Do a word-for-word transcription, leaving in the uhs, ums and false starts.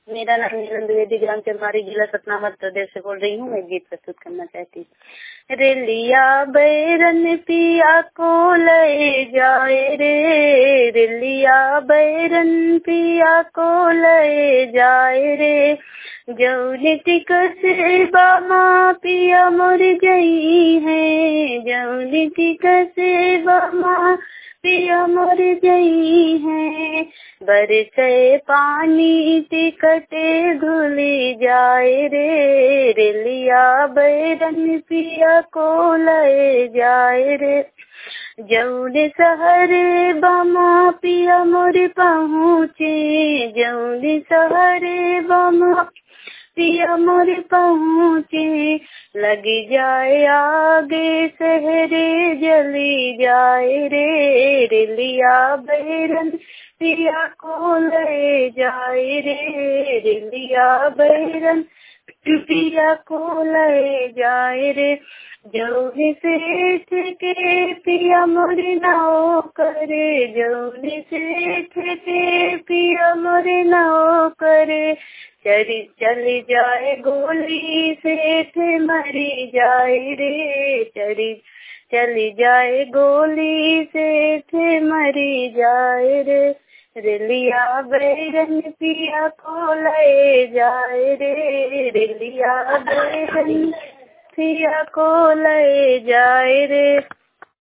मेरा नाम नीलम द्विवेदी, ग्राम चरमारी, जिला सतना, मध्य प्रदेश से बोल रही हूँ। मैं गीत प्रस्तुत करना चाहती हूँ। रेलिया बैरन पिया को ले जाए रे, रेलिया बैरन पिया को ले जाए रे, जौनी टिकट से बामा पिया मोर गई है, जौनी टिकट से बामा पिया मोर गई है, बरसे पानी टिकटे धुली जाए रे, रेलिया बैरन पिया को ले जाए रे, जौने शहर बमा पिया मोर पहुँचे, जौने शहर बमा पिया मोर पहुँचे, लगी जाए आगे शहरे जली जाए रे, रेलिया बैरन पिया को ले जाए रे, रेलिया बैरन पिया को ले जाए रे, जौने सेठ के पिया मोर नाव करे, जौने सेठ के पिया मोर नाव करे, चली चली जाए गोली सेठ मरी जाए रे, चली चली जाए गोली सेठ मरी जाए रे, रेलिया बैरन पिया को ले जाए रे, रेलिया बैरन पिया को ले जाए रे।